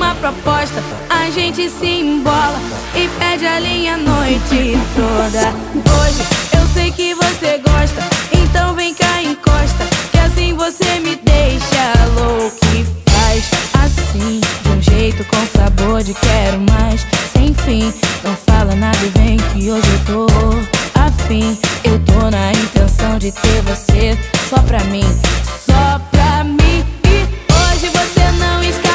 uma proposta, a gente se embola e perde a linha a noite toda. Hoje eu sei que você gosta, então vem cá, encosta, que assim você me deixa louco e faz assim, de um jeito com sabor de quero mais, sem fim. Não fala nada e vem que hoje eu tô afim. Eu tô na intenção de ter você só pra mim, só pra mim. E hoje você não esquece.